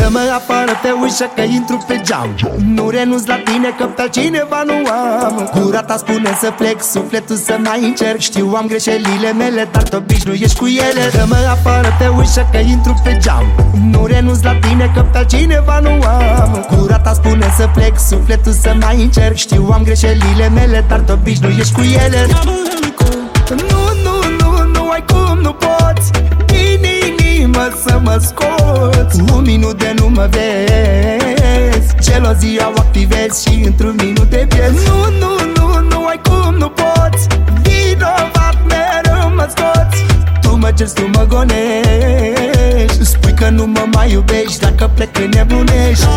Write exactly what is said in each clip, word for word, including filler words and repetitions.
Dă-mă afară pe ușă că intru pe geam. Nu renunț la tine că pe altcineva nu am. Gura ta spune să plec, sufletul să mai încerc. Știu am greșelile mele, dar te obișnuiești cu ele. Dă-mă afară pe ușă că intru pe geam. Nu renunț la tine că pe altcineva nu am. Gura ta spune să plec, sufletul să mai încerc. Știu am greșelile mele, dar te obișnuiești cu ele. Nu, nu, nu, nu ai cum, nu poți din inimă să mă scoți. Un minut de nu mă vezi, gelozia o activezi și într-un minut te pierzi. Nu, nu, nu, nu ai cum, nu poți, vinovat mereu mă scoți. Tu mă ceri, tu mă gonești, spui că nu mă mai iubești, dacă plec înnebunești.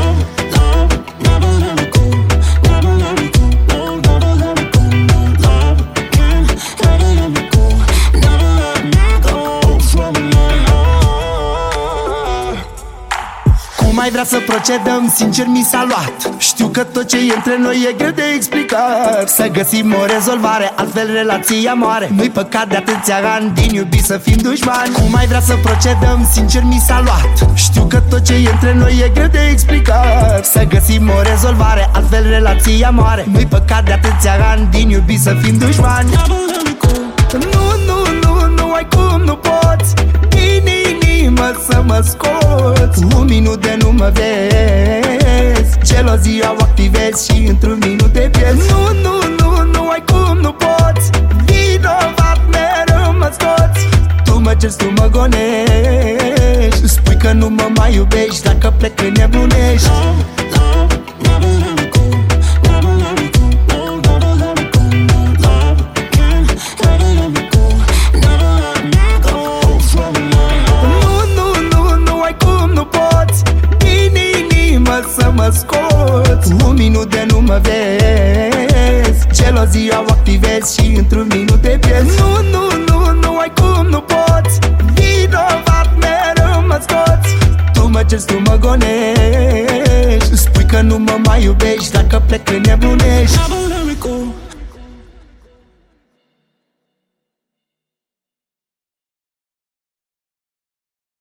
Mai vrea să procedăm, sincer mi s-a luat. Știu că tot ce e între noi e greu de explicat. Să găsim o rezolvare, altfel relația moare. Nu-i păcat de atâția ani din iubit să fim dușmani. Cum mai vrea să procedăm, sincer mi s-a luat. Știu că tot ce e între noi e greu de explicat. Să găsim o rezolvare, altfel relația moare. Nu-i păcat de atâția ani din iubit să fim dușmani. Nu, nu, nu, nu ai cum, nu poți din inimă să mă scoți. Un minut de nu mă vezi, gelozia o activezi și într-un minut te pierzi. Nu, nu, nu, nu ai cum, nu poți, vinovat mereu mă scoți. Tu mă ceri, tu mă gonești, spui că nu mă mai iubești, dacă plec înnebunești. Să mă scoți. Un minut de nu mă vezi, gelozia o activezi și într-un minut te pierzi. Nu, nu, nu, nu ai cum, nu poți, vinovat mereu mă scoți. Tu mă ceri, tu mă gonești, spui că nu mă mai iubești, dacă plec înnebunești.